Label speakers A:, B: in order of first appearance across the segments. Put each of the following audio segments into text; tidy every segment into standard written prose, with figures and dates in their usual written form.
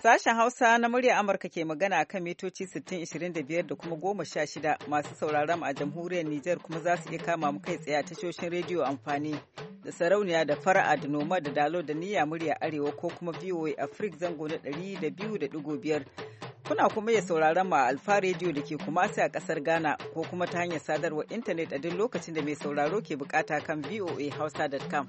A: Sashen Hausa na murya Amurka ke magana a kan mitoci 6025 da kuma 16 masu sauraron a jamhuriyar Nijar kuma za su iya kama mu kai tsaye a tashoshin rediyo amfani da sarauniya da fara'a da noma da dalo da niyya murya arewa ko kuma VOA Africa zango na 200.5. Kuna kuma iya sauraron mu a Alfa rediyo da ke Kumasi a kasar Ghana ko kuma ta hanyar sadarwar intanet a duk lokacin da mai sauraro ke bukata kan voahausa.com.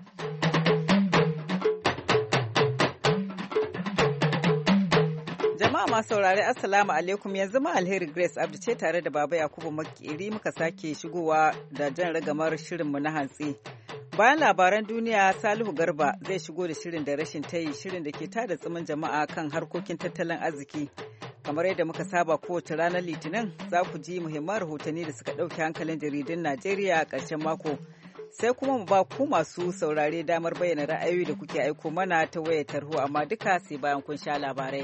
A: Jama'a masu saurare Assalamu alaikum, yanzu ma Alheri Grace Abdu ce tare da Baba Yakubu Makeri muka sake shigowa da jan ragamar shirinmu na hantsi. Bayan labaran duniya, Salihu Garba zai shigo da shirin da rashin tayi, shirin da ke tada tsimin jama'a kan harkokin tattalin arziki. Kamar yadda muka saba kowace ranar Litinin, za ku ji muhimman rahotanni da suka ɗauke hankalin jaridun Najeriya a ƙarshen mako. Sai kuma mu ba ku masu saurare damar bayyana ra'ayoyi da kuke aiko mana ta wayar tarho, amma duka sai bayan kun sha labarai.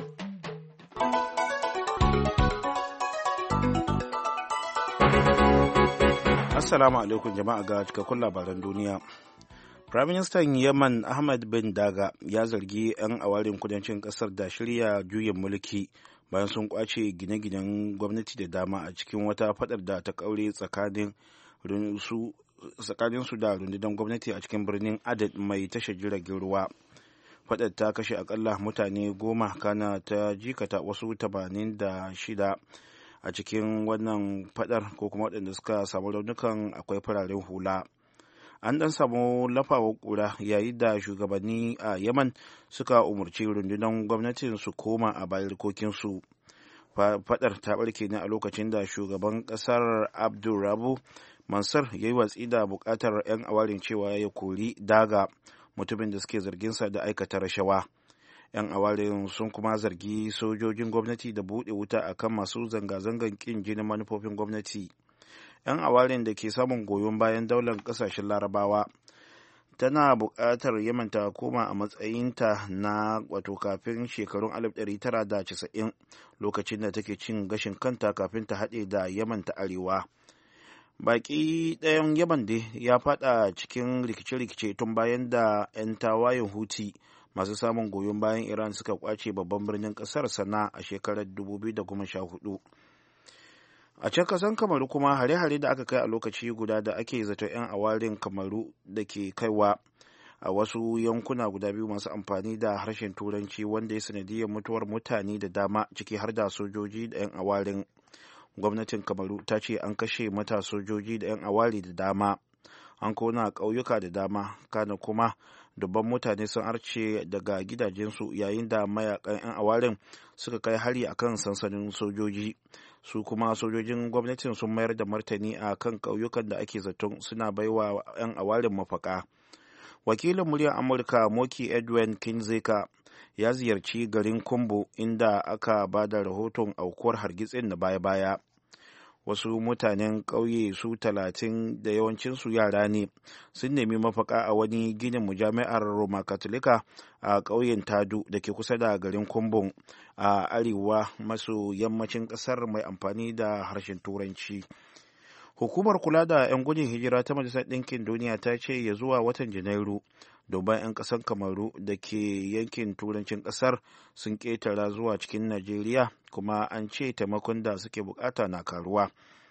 B: Assalamu alaikum jama'a ga cikakkun labaran duniya. Firaministan Yemen Ahmad bin Daga ya zargi 'yan awarin kudancin kasar da shirya juyin mulki bayan sun kwace gine-ginen gwamnati da dama a cikin wata fadar da ta kaure tsakanin su da rundunar gwamnati a cikin birnin Aden mai tashar jiragen ruwa. Fadar ta kashe akalla mutane 10 kana ta jikata wasu 86 a cikin wannan fadar ko kuma waɗanda suka samu raunukan akwai fararen hula. An dan samu lafawar kura yayin da shugabanni a Yaman suka umarci rundunar gwamnatin su koma a bayarkokinsu. Fadar ta barke ne a lokacin da shugaban kasar Abdurrabu Mansur ya yi watsi da bukatar 'yan awarin cewa ya kori Daga, mutumin da suke zarginsa da aikata rashawa. 'Yan awarin sun kuma zargi sojojin gwamnati da buɗe wuta akan masu zanga-zangar ƙin jinin manufofin gwamnati. 'Yan awarin da ke samun goyon bayan daular ƙasashen larabawa tana buƙatar Yemen ta koma a matsayinta na wato kafin shekarun 1990 lokacin da take cin gashin kanta kafin ta haɗe da Yemen ta arewa. Baki ɗayan Yemen dai ya fada cikin rikice-rikice tun bayan da 'yan tawayen Houthi masu samun goyon bayan Iran suka kwace babban birnin ƙasar Sana'a a shekarar 2014. A can kasan Kamaru kuma hare-hare da aka kai a lokaci guda da ake zato 'yan awarin Kamaru da ke kaiwa a wasu yankuna guda biyu masu amfani da harshen Turanci wanda ya sanadiyar mutuwar mutane da dama ciki har da sojoji da 'yan awarin. Gwamnatin Kamaru ta ce an kashe mata sojoji da 'yan awari da dama, an kona ƙauyuka da dama, kana kuma dubban mutane sun arce daga gidajensu yayin da mayakan 'yan awarin suka kai hari akan sansanin sojoji. Su kuma sojojin gwamnatin sun mayar da martani a kan ƙauyukan da ake zaton suna baiwa 'yan awarin mafaka. Wakilin muryar Amurka Moki Edwin Kinzeka ya ziyarci garin Kumbo inda aka ba da rahoton aukuwar hargitsin na baya-baya. Wasu mutanen ƙauye su 30 da yawancinsu yara ne sun nemi mafaka a wani ginin mujami'ar Roma Katolika a ƙauyen Tadu da ke kusa da garin Kumbo a arewa maso yammacin ƙasar mai amfani da harshen Turanci. Hukumar kula da 'yan gudun hijira ta Majalisar Ɗinkin Duniya ta ce ya zuwa watan Janairu, dubban 'yan ƙasar Kamaru da ke yankin turancin ƙasar sun ƙetara zuwa cikin Najeriya, kuma an ce taimakon da suke bukata na karuwa.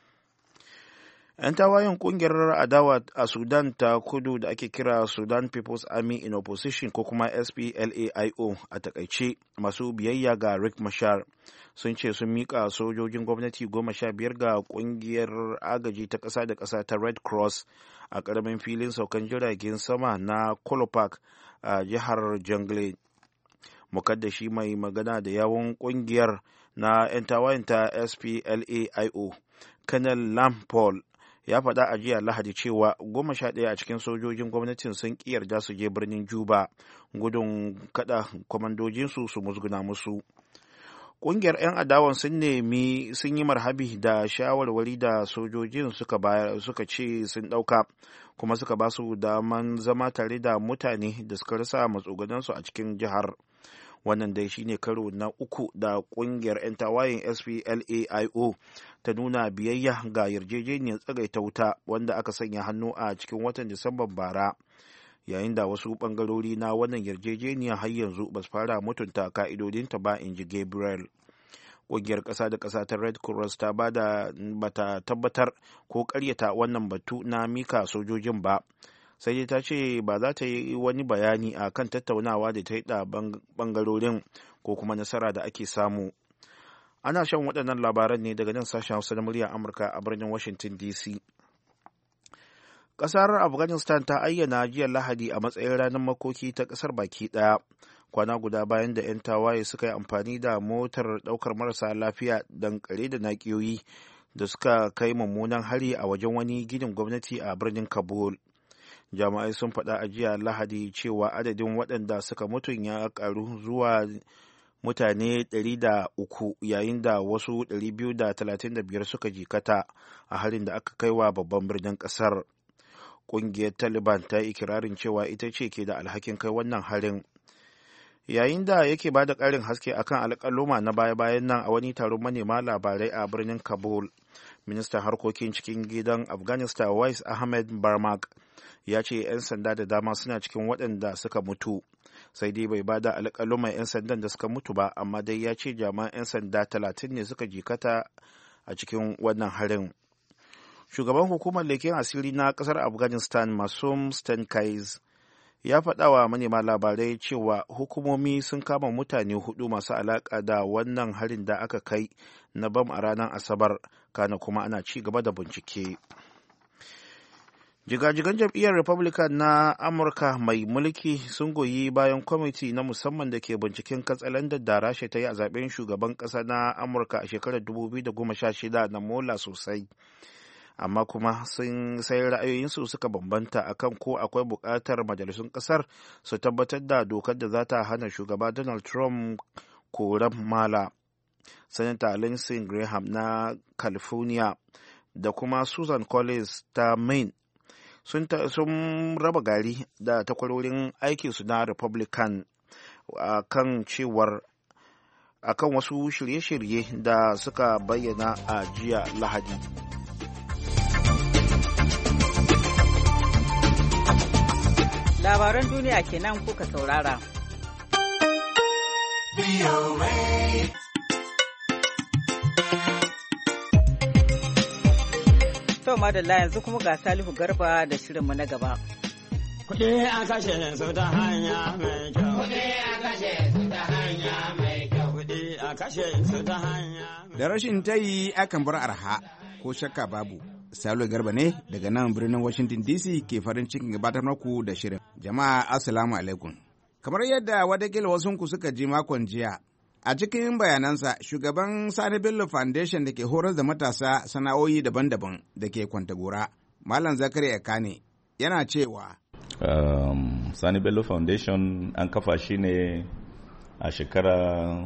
B: 'Yan tawayen ƙungiyar adawa a Sudan ta kudu da ake kira Sudan People's Army in Opposition ko kuma SPLAIO a takaice, masu biyayya ga Riek Machar sun ce sun miƙa sojojin gwamnati 15 ga ƙungiyar agaji ta ƙasa da ƙasa ta Red Cross a ƙaramin filin saukan jiragen sama na Kolopak a jihar Jonglei. Mukaddashi mai magana da yawon ƙungiyar na 'yan tawayen ta SPLAIO, Colonel Lampol, ya faɗa a jiya Lahadi cewa 11 a cikin sojojin gwamnatin sun ƙi yarda su je birnin Juba gudun kada kwamandojinsu su musguna musu. Ƙungiyar 'yan adawan sun yi marhabi da shawarwari da sojojin suka ce sun ɗauka, kuma suka ba su daman zama tare da mutane da suka rasa matsugunansu a cikin jihar. Wannan dai shine karo na uku da ƙungiyar 'yan tawayen SPLAIO ta nuna biyayya ga yarjejeniyar tsagaita wuta wanda aka sanya hannu a cikin watan Disamban bara. yayin da wasu ɓangarori na wannan yarjejeniya har yanzu ba su fara mutunta ka'idodinta ba, in ji Gabriel. Ƙungiyar ƙasa da ƙasa ta Red Cross ta bata tabbatar ko ƙaryata wannan batu na mika sojojin ba, sai dai ta ce ba za ta yi wani bayani a kan tattaunawa da ta yi da ɓangarorin ko kuma nasara da ake samu. Ana shan waɗannan labaran ne daga nan sashen Hausa na muryar Amurka a birnin Washington DC. Ƙasar Afghanistan ta ayyana jiya Lahadi a matsayin ranar makoki ta ƙasar baki ɗaya, kwana guda bayan da 'yan tawaye suka yi amfani da motar ɗaukar marasa lafiya dankare da nakiyoyi da suka kai mummunan hari a wajen wani ginin gwamnati a birnin Kabul. Jami'ai sun faɗa a jiya Lahadi cewa adadin waɗanda suka mutu ya ƙaru zuwa mutane 103, yayin da wasu 235 suka jikata a harin da aka kai wa babban birnin ƙasar. Ƙungiyar Taliban ta yi ikirarin cewa ita ce ke da alhakin kai wannan harin. Yayin da yake ba da ƙarin haske akan alƙaluma na baya-bayan nan a wani taron manema labarai a birnin Kabul, ministan harkokin cikin gidan Afghanistan Wais Ahmed Barmak ya ce 'yan sanda da dama suna cikin waɗanda suka mutu, sai dai bai ba da alƙaluman 'yan sandan da suka mutu ba, amma dai ya ce jami'an 'yan sanda 30 ne suka jikata a cikin wannan harin. Shugaban hukumar leken asiri na ƙasar Afghanistan Masum Stenkais ya faɗa wa manema labarai cewa hukumomi sun kama mutane 4 masu alaƙa da wannan harin da aka kai na bam a ranar Asabar, kana kuma ana ci gaba da bincike. Jigajigan jam'iyyar Republican na Amurka mai mulki sun goyi bayan kwamiti na musamman da ke binciken katsalandar da Rasha ta yi a zaben shugaban ƙasa na Amurka a shekarar 2016 na mola sosai. Amma kuma sun sai ra'ayoyinsu suka bambanta akan ko akwai buƙatar majalisun ƙasar su tabbatar da dokar da za ta hana shugaba Donald Trump koran mala. Sanata Lindsey Graham na California da kuma Susan Collins ta Maine sun raba gari da takwarorin aikinsu na Republican akan wasu shirye-shirye da suka bayyana a jiya Lahadi.
A: Labaran duniya kenan kuka saurara. To madalla, yanzu kuma ga Salihu Garba da shirinmu na gaba.
C: Kuɗi a kashe su ta hanya mai kyau. Kuɗi a kashe su ta hanya mai kyau. Kuɗi a kashe su ta hanya mai kyau. Da rashin tayi akan bar arha, ko shakka babu. Salo Garba ne daga nan birnin Washington DC ke farin cikin gabatar muku da shirin. Jama'a assalamu alaikum. Kamar yadda watakila wasunku suka ji makon jiya, a cikin bayanansa shugaban Sani Bello Foundation da ke horar da matasa sana'o'i daban-daban da ke Kwantagora, Malam Zakari Ekane, yana cewa
D: Sani Bello Foundation an kafa shi ne a shekara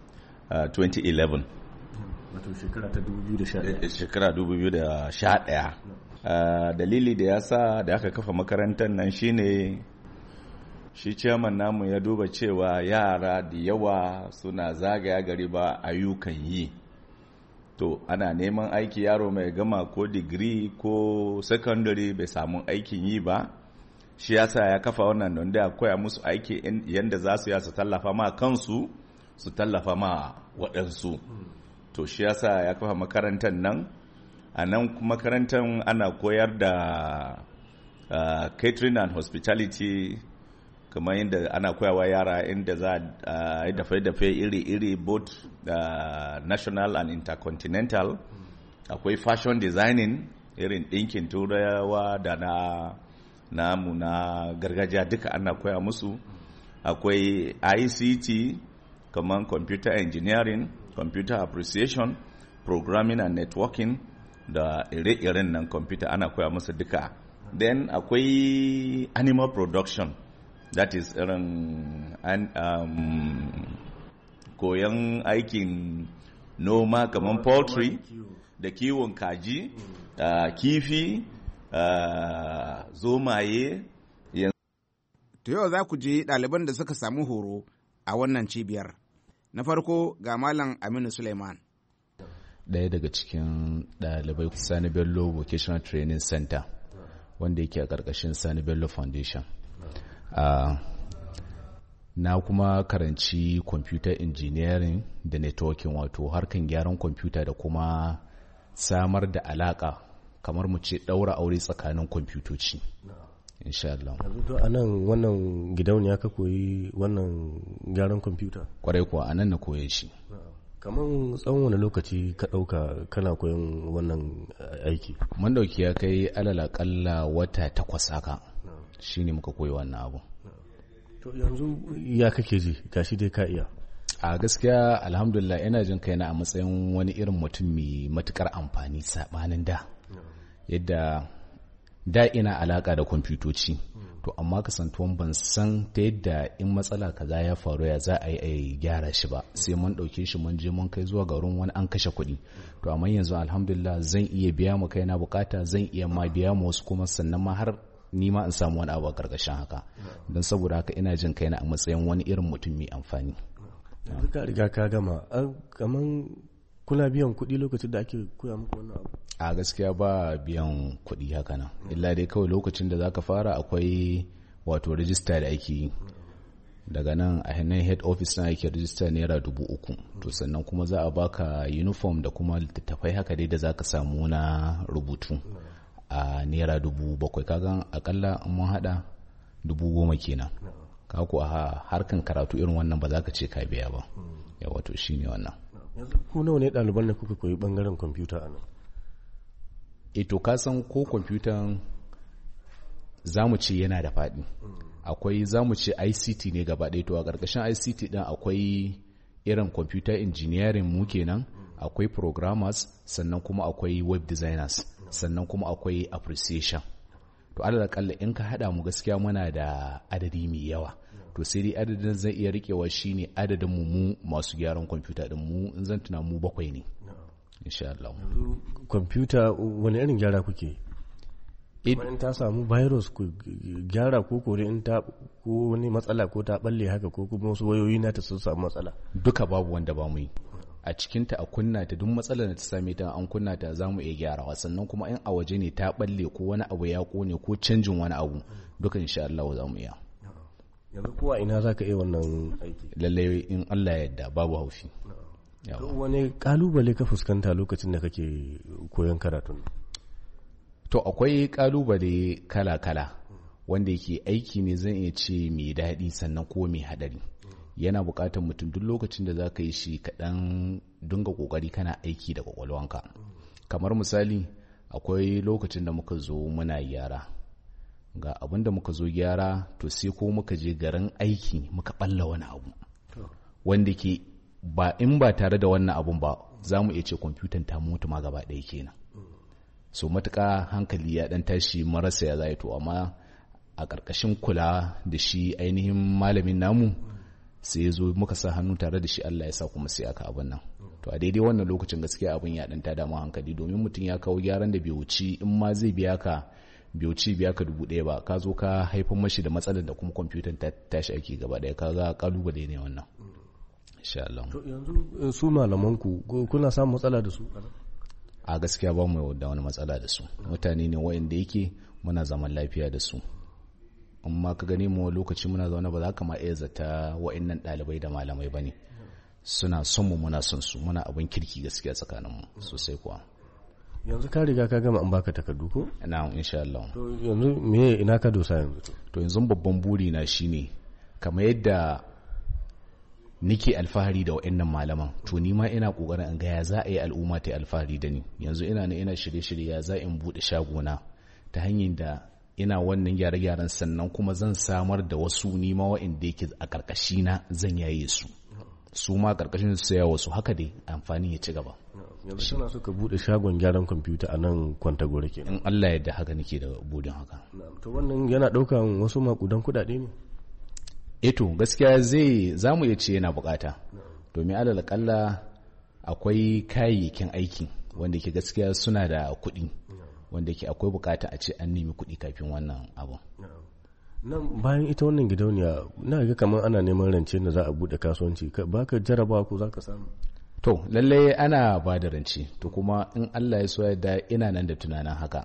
D: 2011.
E: Wato shekara ta 2011.
D: Shekara 2011. Dalili da ya sa da aka kafa makarantar nan shine shi chairman namu ya duba cewa yara da yawa suna zagaya gari ba ayyukan yi. To ana neman aiki, yaro mai gama ko digiri ko secondary bai samu aikin yi ba. Shi yasa ya kafa wannan don da koya musu aiki yadda za su su tallafa ma kansu, su tallafa ma waɗansu. To shi yasa ya kafa makarantar nan. A nan makarantar ana koyar da catering and hospitality, kamar yadda ana koyawa yara inda za a yi dafe-dafe iri-iri, both national and intercontinental. Akwai fashion designing, irin ɗinkin turawa da namu na gargajiya duka ana koya musu. Akwai ICT, kamar computer engineering, computer appreciation, programming and networking, da ire-iren nan computer ana koya musu duka. Then akwai animal production, that is irin koyon aikin noma kamar poultry da kiwon kaji, kifi, zomaye.
C: To yau za ku ji ɗaliban da suka samu horo a wannan cibiyar. Na farko ga Malam Aminu Suleiman.
E: Ɗaya daga cikin ɗalibai Sani Bello Vocational Training Center, wanda yake a ƙarƙashin Sani Bello Foundation. na kuma karanci computer engineering da networking, wato harkan gyaran kwamfuta da kuma samar da alaka kamar mu ce daura aure tsakanin kwamfutoci. Insha Allah.
F: Yanzu a nan wannan gidauniya ka koyi wannan gyaran kwamfuta? Kwarai
E: kuwa a nan na koye shi.
F: Kamar tsawon wani lokaci ka ɗauka kana koyon wannan aiki?
E: Mun ɗauki ya kai alal akalla wata 8 haka. Shi ne muka koyi wannan abu.
F: To yanzu ya kake ji gashi dai ka iya?
E: A gaskiya alhamdulillah ina jin kaina a matsayin wani irin mutum mai matukar amfani sabanin da. Yadda da ina alaka da kwamfutoci, to amma kasantuwan ban san ta yadda in matsala kaza ya faru ya za a yi a gyara shi ba, sai mun ɗauke shi mun je mun kai zuwa garin wani an kashe kuɗi. To amma yanzu alhamdulillah zan iya biya mu kaina bukata, zan iya ma biya mu wasu kuma sannan ma har ni ma in samu wani abu a karkashin haka. Don saboda haka ina jin kaina a matsayin wani irin mutum mai amfani.
F: Yanzu ka riga ka gama, kaman kuna biyan kuɗi lokacin da ake koya muku wannan abu?
E: A gaskiya ba biyan kuɗi haka nan, illa dai kawai lokacin da zaka fara akwai wato rijista da ake yi. Daga nan a hannun head office na ake rijista naira 3,000. To sannan kuma za a baka uniform da kuma littattafai haka dai da zaka samu na rubutu a naira 7,000. Kaga akalla mun hada 10,000 kenan. Ka ku a harkan karatu irin wannan ba za ka ce ka biya ba. Yawa to shine wannan.
F: Yanzu ku nawa ne ɗaliban da kuka koyi bangaren kwamfuta a nan?
E: To ka san ko kwamfutan zamu ce yana da faɗi. Akwai zamu ce ICT ne gaba ɗaya, to a ƙarƙashin ICT ɗin akwai irin computer engineering mu kenan, akwai programmers, sannan kuma akwai web designers, sannan kuma akwai appreciation. To alal akalla in ka haɗa mu gaskiya muna da adadi mai yawa. To sai dai adadin zai iya riƙewa shine adadin mu masu gyaran kwamfuta ɗin mu, in zan tuna mu 7 ne. Insha Allah.
F: Kwamfuta wani irin gyara kuke? In ta samu virus ku gyara ko kore in ta ko wani matsala ko ta balle haka ko kuma wasu wayoyi na ta sun samu matsala?
E: Duka babu wanda ba mu yi. A cikinta a kunna ta, duk matsalar da ta same ta an kunna ta za mu iya gyarawa, sannan kuma in a waje ne ta balle ko wani abu ya kone ko canjin wani abu, duka insha Allah za mu iya.
F: Yanzu kowa ina za ka iya wannan aiki?
E: Lallai in Allah ya yarda babu haufi.
F: Wani kalubale ka fuskanta lokacin da kake koyon karatun?
E: To akwai kalubale kala-kala wanda yake aiki ne zan iya ce mai daɗi sannan ko mai haɗari. Yana buƙatar mutum duk lokacin da za ka yi shi kaɗan dunga ƙoƙari kana aiki da ƙwaƙwalwanka. Kamar misali, akwai lokacin da muka zo muna gyara, ga abin da muka zo gyara, to sai ko muka je garin aiki muka ɓalla wani abu wanda ke ba tare da wannan abun ba za mu iya ce kwamfutan ta mutu ma gaba ɗaya kenan. So matuƙa hankali ya ɗan tashi marasa ya zai, to amma a ƙarƙashin kula da shi ainihin malamin namu sai ya zo muka sa hannu tare da shi, Allah ya sa kuma sai aka abin nan. To a daidai wannan lokacin gaskiya abin ya ɗan tada mu hankali, domin mutum ya kawo gyaran da bai wuci in ma zai biya ka 1,000 ba, ka zo ka haifar mashi da matsalar da kuma kwamfutan ta tashi ake gaba ɗaya, ka ga kalubale ne wannan. Insha Allah.
F: To yanzu su malamanku kuna samun matsala da su?
E: A gaskiya ba mu da wani matsala da su, mutane ne wa'anda yake muna zaman lafiya da su. Amma ka gani mu lokaci muna zaune ba za ka ma iya zata wa'annan ɗalibai da malamai ba ne. Suna son mu, muna son su, muna abin kirki gaskiya tsakaninmu sosai kuwa.
F: Yanzu ka riga ka gama an baka takardu ko?
E: Na'am, insha Allah.
F: To yanzu me ina ka dosa yanzu?
E: To yanzu babban buri na shine kamar yadda nike alfahari da wa'annan malaman, to ni ma ina kokarin in ga ya za a yi al'umma ta alfahari da ni. Yanzu ina shirye-shirye ya za in bude shagona ta hanyar da ina wannan gyare-gyaren, sannan kuma zan samar da wasu nima wa'anda yake a karkashi na zan yaye su ma karkashin su ya wasu, haka dai amfani ya ci gaba.
F: Yanzu kana so ka bude shagon gyaran kwamfuta a nan Kwantagora kenan?
E: In Allah ya yarda haka nake da budin haka.
F: To wannan yana daukan wasu makudan kudade ne?
E: To gaskiya za mu iya ce yana bukata, domin alal kalla akwai kayayyakin aiki wanda ke gaskiya suna da kuɗi, wanda ke akwai bukata a ce an nemi kuɗi kafin wannan abu.
F: Nan bayan ita wannan gidauniya na ga kamar ana neman rance da za a bude kasuwanci, ba ka jaraba ko za ka samu?
E: To lallai ana ba da rance, to kuma in Allah ya so da ina nan da tunanin haka,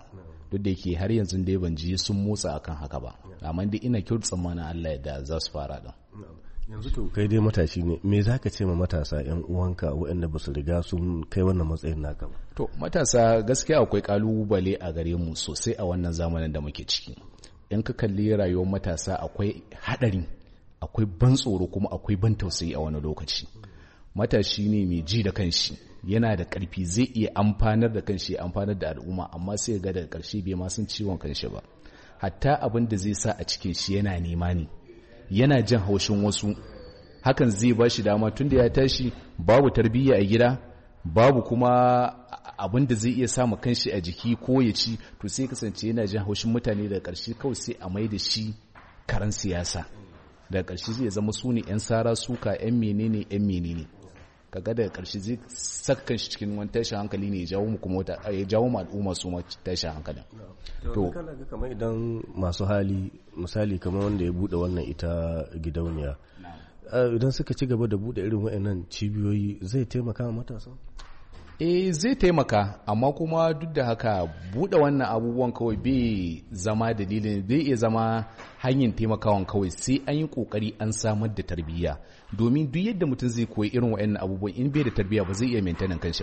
E: duk da yake har yanzu dai ban ji sun motsa akan haka ba, amma dai ina kyautu tsammanin Allah ya da za su fara din.
F: Yanzu to kai dai matashi ne, me za ka ce ma matasa 'yan uwanka waɗanda ba su riga sun kai wannan matsayin naka ba?
E: To matasa gaskiya akwai kalubale a gare mu sosai a wannan zamanin da muke ciki. In ka kalli rayuwar matasa akwai haɗari, akwai ban tsoro kuma akwai ban tausayi a wani lokaci. Matashi ne mai ji da kanshi, yana da ƙarfi, zai iya amfanar da kanshi, amfanar da al'umma, amma sai ga daga ƙarshe bai ma san ciwon kanshi ba. Hatta abin da zai sa a cikin shi yana nema ne, yana jin haushin wasu, hakan zai ba shi dama tunda ya tashi babu tarbiyya a gida, babu kuma abin da zai iya samu kanshi a jiki ko ya ci, to sai kasance yana jin haushin mutane daga ƙarshe kawai sai a mai da shi karan siyasa. Daga ƙarshe zai zama su ne 'yan sara suka, 'yan menene kaga daga ƙarshe zai saka kanshi cikin wani tashin hankali ne ya jawo mu al'umma su ma tashin hankalin.
F: To kana ga kamar idan masu hali misali kamar wanda ya bude wannan ita gidauniya, idan suka ci gaba da bude irin waɗannan cibiyoyi zai taimaka wa matasa?
E: Zai taimaka, amma kuma duk da haka bude wannan abubuwan kawai bai zama dalilin, bai iya zama hanyar taimakawan kawai, sai an yi kokari an samar da tarbiyya, domin duk yadda mutum zai koyi irin waɗannan abubuwan in bai da tarbiyya ba zai iya maintainin kanshi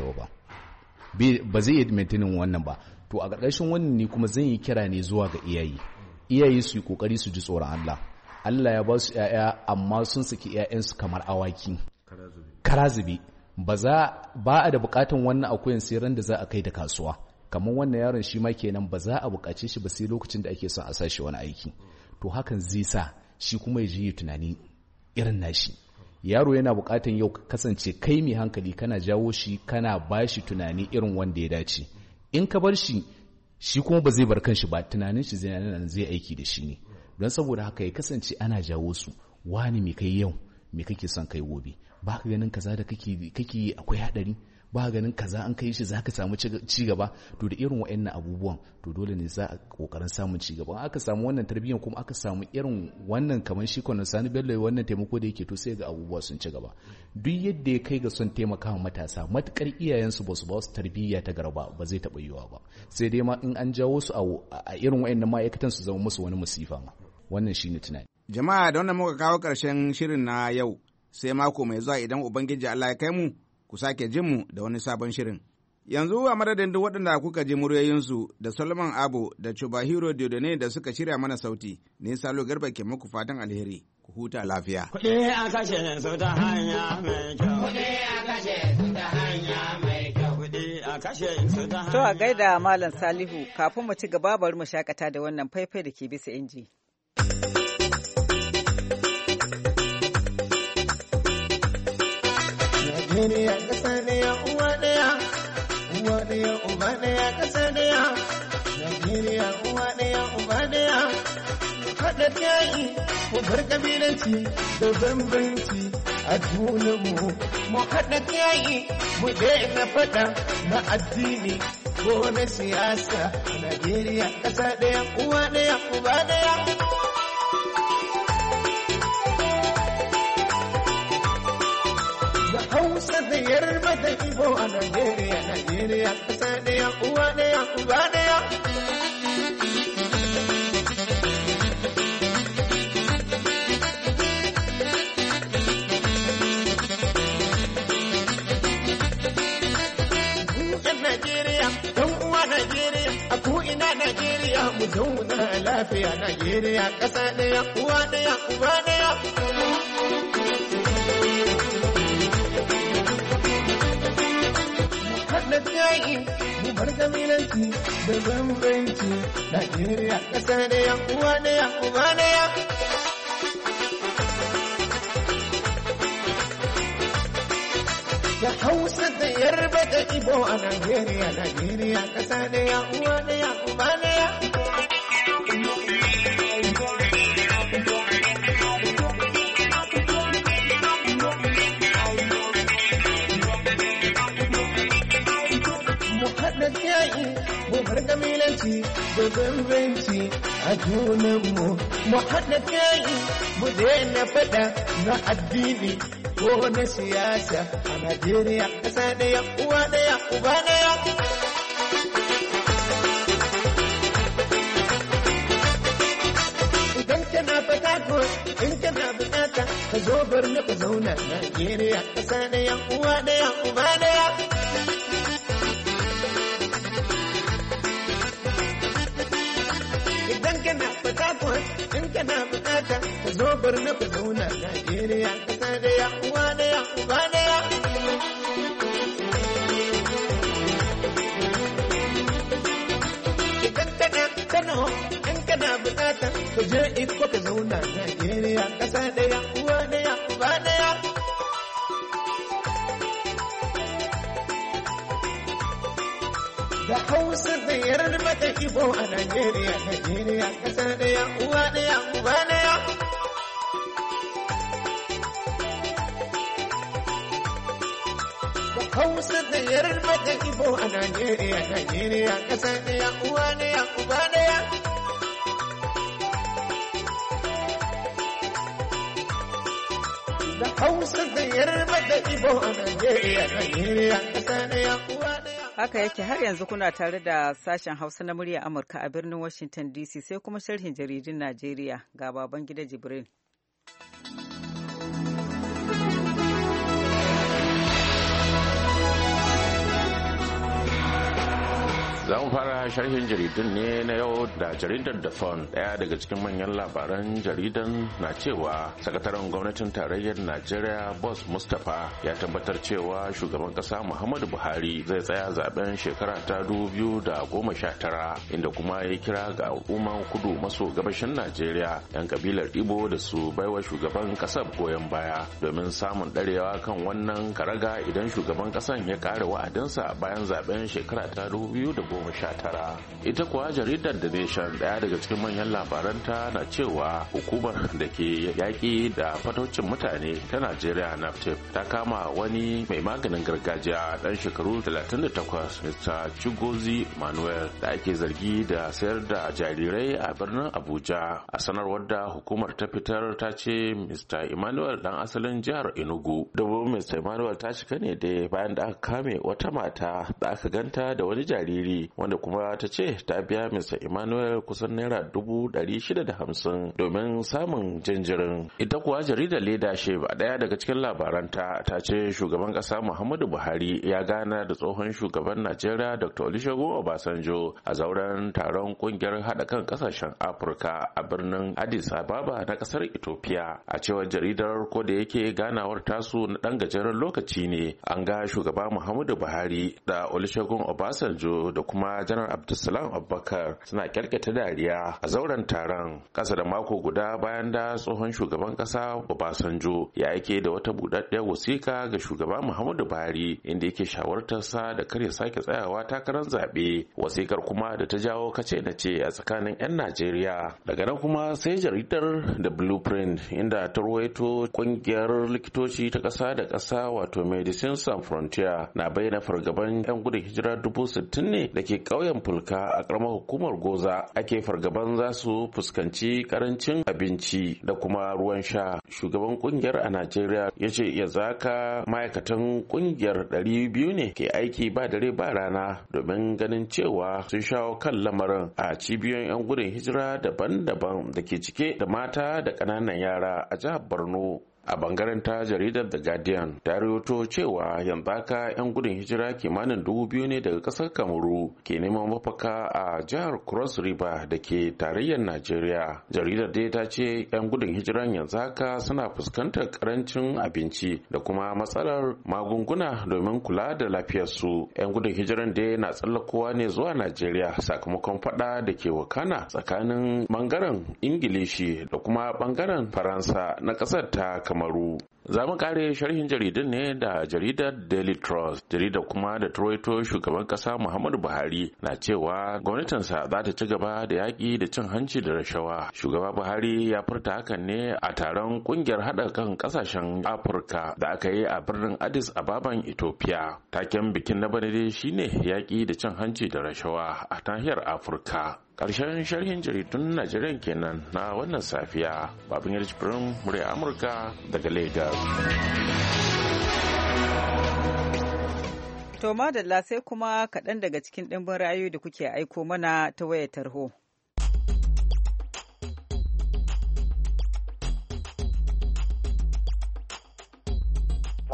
E: ba zai iya maintainin wannan ba. To a ƙarƙashin wannan ne kuma zan yi kira ne zuwa ga iyaye su yi kokari su ji tsoron Allah ya ba su 'ya'ya amma sun saki 'ya'yansu kamar awaki karazube. Ba a da bukatan wannan akuyan sai ran da za a kai da kasuwa, kamar wannan yaron shi ma kenan ba za a bukace shi ba sai lokacin da ake son a sa shi wani aiki. To hakan zai sa shi kuma ya je tunani irin nashi. Yaro yana bukatan yau kasance kai mai hankali, kana jawo shi, kana ba shi tunani irin wanda ya dace. In ka bar shi kuma ba zai bar kanshi ba, tunanin shi zai aiki da shi ne. Don saboda haka ya kasance ana jawo su, wani me kai yau, me kake son kai gobe, ba ka ganin kaza da kake akwai hadari, ba ka ganin kaza an kai shi za ka samu ci gaba. To da irin waɗannan abubuwan to dole ne za a kokarin samun ci gaba. Aka samu wannan tarbiyyar kuma aka samu irin wannan kamar shi kwanan Sani Bello wannan taimako da yake, to sai ga abubuwa sun ci gaba. Duk yadda ya kai ga son taimakawa matasa, matukar iyayensu ba su ba su tarbiyya ta garba ba zai taɓa yiwa ba, sai dai ma in an jawo su a irin waɗannan ma'aikatan su zama musu wani musifa ma. Wannan shine tunani.
C: Jama'a da wannan muka kawo ƙarshen shirin na yau, sai mako mai zuwa idan Ubangiji Allah ya kai mu ku sake jin mu da wani sabon shirin. Yanzu a madadin duk waɗanda kuka ji muryoyinsu da Solomon Abo da Chubahiro Diodone da suka shirya mana sauti, ne Salo Garba ke muku fatan alheri. Ku huta lafiya.
G: Kuɗi a kashe su ta hanya mai kyau. Kuɗi a kashe su ta hanya mai kyau. Kuɗi a kashe su ta hanya.
A: To a gaida Malam Salihu, kafin mu ci gaba bari mu shakata da wannan faifai da ke bisa inji.
H: Najeriya ƙasa ɗaya uwa ɗaya, uwa ɗaya uba ɗaya ƙasa ɗaya. Najeriya uwa ɗaya uba ɗaya. Mu haɗa yayi mu bar ƙabilanci da bambanci a junanmu. Mu haɗa yayi mu daina faɗa na addini ko na siyasa. Najeriya ƙasa ɗaya uwa ɗaya uba ɗaya. Hausa da Yarba da Igbo a Najeriya, Najeriya ƙasa ɗaya, uwa ɗaya, uba ɗaya. Ɗan Najeriya, ɗan uwa Najeriya, a ko'ina Najeriya, mu zauna lafiya Najeriya ƙasa ɗaya, uwa ɗaya, uba ɗaya. Da yayi mu bar kabilanci da bambanci Najeriya ƙasa ɗaya uwa ɗaya uba ɗaya. Da Hausa da Yarba da Igbo a Najeriya, Najeriya ƙasa ɗaya uwa ɗaya uba ɗaya. Mu bar kabilanci da bambanci a junanmu, mu haɗa kai mu daina faɗa na addini ko na siyasa a Najeriya ƙasa ɗaya uwa ɗaya uba ɗaya. kana fatako in kana bukata ka zo bar na ka zauna Najeriya ƙasa ɗaya uwa ɗaya uba ɗaya. Idan kana fatako in kana bukata ka zo bar na ka zauna Najeriya ƙasa ɗaya uwa ɗaya uba ɗaya. Kano in kana bukata ka je iko ka zauna Najeriya ƙasa ɗaya uwa ɗaya uba ɗaya. Da Hausa da Yarba da Ibo a Najeriya ƙasa ɗaya uwa ɗaya uba ɗaya. Da Hausa da Yarba da Ibo a Najeriya ƙasa ɗaya uwa ɗaya uba ɗaya. Da Hausa da Yarba da Ibo a Najeriya ƙasa ɗaya uwa ɗaya.
A: Haka yake har yanzu kuna tare da sashen Hausa na murya Amurka a birnin Washington DC sai kuma sharhin jaridun Najeriya ga baban gida Jibril.
I: Za mu fara sharhin jaridun ne na yau da jaridar The Sun. Daya daga cikin manyan labaran jaridan na cewa sakataren gwamnatin tarayyar Najeriya Boss Mustapha ya tabbatar cewa shugaban kasa Muhammadu Buhari zai tsaya zaben shekara ta 2019 inda kuma ya kira ga al'umman kudu maso gabashin Najeriya 'yan kabilar Igbo da su baiwa shugaban kasar goyon baya domin samun ɗarewa kan wannan karaga idan shugaban kasan ya kare wa'adinsa bayan zaben shekara ta 2019. Ita kuwa jaridar The Nation daya daga cikin manyan labaranta na cewa hukumar da ke yaƙi da fataucin mutane ta Najeriya NAFTIP ta kama wani mai maganin gargajiya dan shekaru 38 Mr. Chigozie Manuel da ake zargi da sayar da jarirai a birnin Abuja. A sanarwar da hukumar ta fitar ta ce Mr. Emmanuel dan asalin jihar Enugu. Dubu Mr. Emmanuel ta cika ne da bayan da aka kame wata mata da aka ganta da wani jariri wanda kuma ta ce ta biya Mr. Emmanuel kusan naira 650 domin samun jinjirin. Ita kuwa jaridar Leadership a daya daga cikin labaranta ta ce shugaban kasa Muhammadu Buhari ya gana da tsohon shugaban Najeriya Dr. Olusegun Obasanjo a zauren taron kungiyar haɗa kan kasashen Afirka a birnin Addis Ababa na kasar Ethiopia. A cewar jaridar ko da yake ganawar tasu na ɗan gajeren lokaci ne, an ga shugaba Muhammadu Buhari da Olusegun Obasanjo da kuma janar Abdulsalam Abubakar suna kyalkyata dariya a zauren taron kasa da mako guda bayan da tsohon shugaban kasa Obasanjo ya aike da wata budaddiyar wasiƙa ga shugaba Muhammadu Buhari inda yake shawartarsa da kar ya sake tsayawa takarar zaɓe. Wasikar kuma da ta jawo kace na ce a tsakanin 'yan Najeriya. Daga nan kuma sai jaridar The Blueprint inda ta ruwaito kungiyar likitoci ta ƙasa da ƙasa wato Medicine Sans Frontier na bayyana fargaban 'yan gudun hijira 60,000 ne da ke ƙauyen Fulka a ƙaramar hukumar Goza ake fargaban za su fuskanci karancin abinci da kuma ruwan sha. Shugaban kungiyar a Najeriya ya ce ya zaka ma'aikatan kungiyar 200 ne ke aiki ba dare ba rana domin ganin cewa sun shawo kan lamarin a cibiyoyin 'yan gudun hijira daban-daban da ke cike da mata da ƙananan yara a jihar Borno. A bangaren ta jaridar The Guardian ta rawaito cewa yanzu haka 'yan gudun hijira kimanin 2,000 ne daga kasar Kamaru ke neman mafaka a jihar Cross River da ke tarayyar Najeriya. Jaridar dai ta ce 'yan gudun hijiran yanzu haka suna fuskantar karancin abinci da kuma matsalar magunguna domin kula da lafiyarsu. 'Yan gudun hijiran dai na tsallakowa ne zuwa Najeriya sakamakon fada da ke wakana tsakanin bangaren Ingilishi da kuma bangaren Faransa na kasar ta Kamaru. Za mu kare sharhin jaridun ne da jaridar Daily Trust. Jaridar kuma da Troito shugaban kasa Muhammadu Buhari na cewa gwamnatinsa za ta ci gaba da yaƙi da cin hanci da rashawa. Shugaba Buhari ya furta hakan ne a taron kungiyar haɗa kan ƙasashen Afirka da aka yi a birnin Addis Ababan Ethiopia. Taken bikin na bana dai shine yaƙi da cin hanci da rashawa a nahiyar Afirka. Ƙarshen sharhin jaridun Najeriya kenan na wannan safiya. Babin Yarjibirin murya Amurka daga Lagos.
A: To madalla sai kuma kaɗan daga cikin ɗimbin ra'ayoyi da kuke aiko mana ta wayar tarho.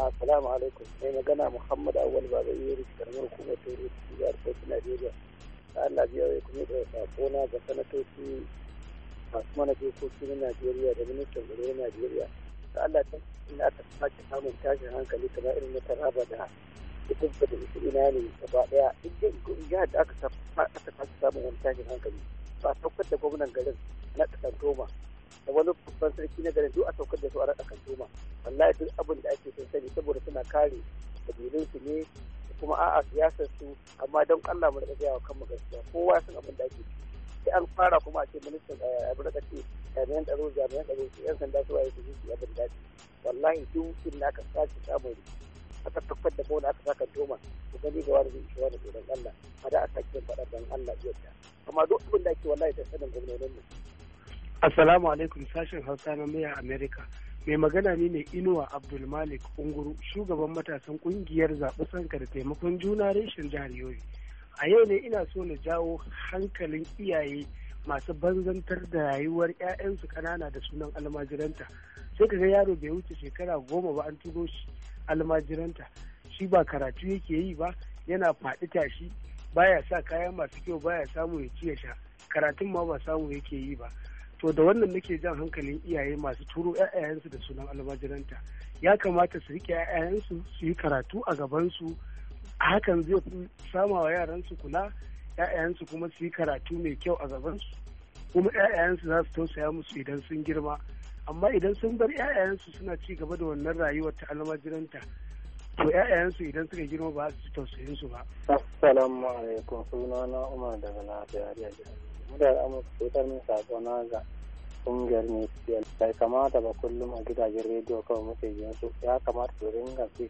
J: Assalamu alaikum. Mai magana Muhammad Awal Baba Yeri karamar hukumar Toro jihar Bauchi Najeriya. Allah biya ya kuma da sakona ga sanatoci masu mana dokoki na Najeriya da ministan tsaro na Najeriya. Da Allah ta ina ta sake samun tashin hankali kamar irin na Taraba da duk da ina ne gaba daya. Duk jihar da aka sake samun wani tashin hankali ba saukar da gwamnan garin na Kantoma da wani babban sarki na garin duk a saukar da su a raka Kantoma. Wallahi duk abin da ake son sani saboda suna kare kabilun su ne kuma a'a siyasar su amma don Allah mu rika gaya wa kanmu gaskiya kowa san abin da ake sai an fara kuma a ce ministan abu rika ce jami'an tsaro yan sanda su waye su yi abin da wallahi duk in aka sake samun aka tabbatar da gona aka saka doma to gani ga wani zai wani don Allah a da a sake faɗa don Allah yadda amma duk abin da ake wallahi ta sanin gwamnonin mu.
K: Assalamu alaikum sashen Hausa na Murya America. Mai magana ne Inuwa Abdulmalik Unguru, shugaban matasan kungiyar zaɓi sanka da taimakon juna reshen jihar Yobe. A yau ne ina so na jawo hankalin iyaye masu banzantar da rayuwar 'ya'yansu ƙanana da sunan almajiranta. Sai kaga yaro bai wuce shekara 10 ba an turo shi almajiranta. Shi ba karatu yake yi ba, yana faɗi tashi, baya sa kaya masu kyau, baya samu ya ci ya sha. Karatun ma ba samu yake yi ba. To da wannan nake jan hankalin iyaye masu turo 'ya'yansu da sunan almajiranta. Ya kamata su rike 'ya'yansu su yi karatu a gabansu, a hakan zai fi sama wa yaransu kula, 'ya'yansu kuma su yi karatu mai kyau a gabansu, kuma 'ya'yansu za su tausaya musu idan sun girma. Amma idan sun bar 'ya'yansu suna ci gaba da wannan rayuwar ta almajiranta, to 'ya'yansu idan suka girma ba su tausayin su ba.
J: Assalamu alaikum, sunana Umar daga Lafiya. Da amurka cutar min sako na ga kungiyar misiyar bai kamata ba kullum a gidajen rediyo kawai muke jin su, ya kamata su ringa fi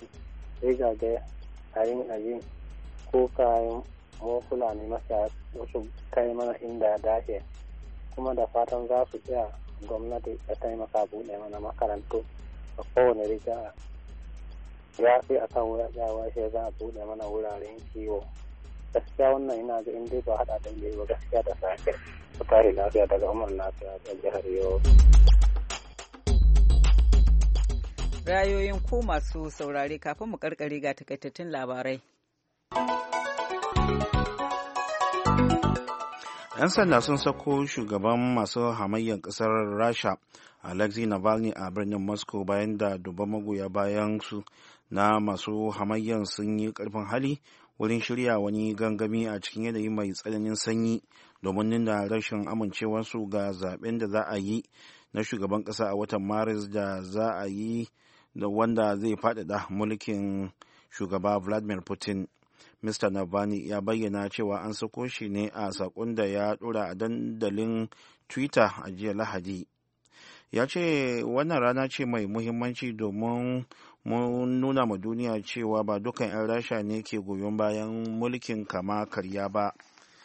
J: rigage a yin ajin ko kayan mokula ne masa wasu kai mana inda ya dace, kuma da fatan za su iya gwamnati ta taimaka buɗe mana makarantu a kowane riga ya fi akan wuraren shi za a buɗe mana wuraren kiwo. Gaskiya wannan ina ga in dai ba haɗa da yi ba gaskiya da sake ku tare lafiya daga Umar Lafiya a jihar Yobe.
A: Rayoyin ku masu saurare kafin mu karkare ga takaitattun labarai.
B: 'Yan sanda sun sako shugaban masu hamayyar ƙasar Rasha Alexei Navalny a birnin Moscow bayan da dubban magoya bayan su na masu hamayyar sun yi ƙarfin hali wurin shirya wani gangami a cikin yanayi mai tsananin sanyi domin nuna rashin amincewarsu ga zaben da za a yi na shugaban ƙasa a watan Maris da za a yi da wanda zai faɗaɗa mulkin shugaba Vladimir Putin. Mr. Navalny ya bayyana cewa an sako shi ne a sakon da ya ɗora a dandalin Twitter a jiya Lahadi. Ya ce wannan rana ce mai muhimmanci domin mun nuna ma duniya cewa ba dukan 'yan Rasha ne ke goyon bayan mulkin kama karya ba.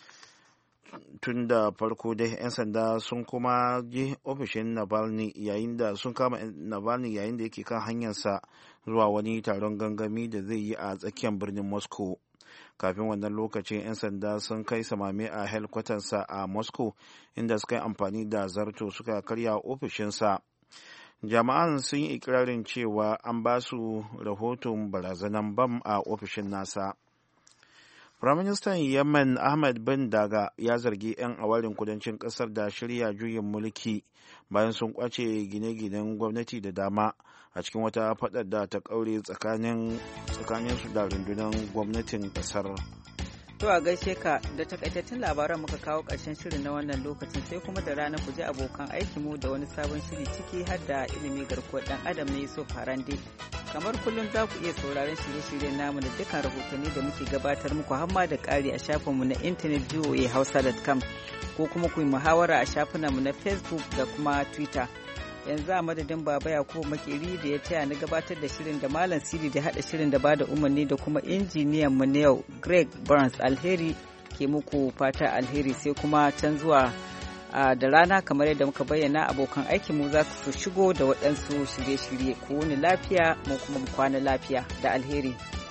B: Tun da farko dai 'yan sanda sun kuma je ofishin Navalny yayin da sun kama Navalny yayin da yake kan hanyarsa zuwa wani taron gangami da zai yi a tsakiyar birnin Moscow. Kafin wannan lokacin 'yan sanda sun kai samame a helkwatarsa a Moscow inda suka yi amfani da zarto suka karya ofishinsa. Jama'an sun yi ikirarin cewa an ba su rahoton barazanan bam a ofishin nasa. Firaministan Yemen Ahmed bin Daga ya zargi 'yan awarin kudancin kasar da shirya juyin mulki bayan sun kwace gine-ginen gwamnati da dama a cikin wata fadar da ta kaure tsakanin su da rundunar gwamnatin kasar.
A: To a gaishe ka da takaitattun labaran muka kawo ƙarshen shirin na wannan lokacin, sai kuma da rana ku ji abokan aikinmu da wani sabon shiri ciki har da ilimi garkuwar ɗan adam na Yusuf Harande. Kamar kullum za ku iya sauraron shirye-shiryen namu da dukkan rahotanni da muke gabatar muku hamma da ƙari a shafinmu na intanet voahausa.com ko kuma ku yi muhawara a shafinanmu na Facebook da kuma Twitter. Yanzu a madadin Baba Yakubu Makeri da ya taya ni gabatar da shirin da Malam Sidi da haɗa shirin da bada umarni da kuma injiniyan mu na yau Greg Burns. Alheri ke muku fata alheri, sai kuma can zuwa da rana kamar yadda muka bayyana abokan aikinmu za su shigo da waɗansu shirye-shirye. Ku wuni lafiya mu kuma mu kwana lafiya da alheri.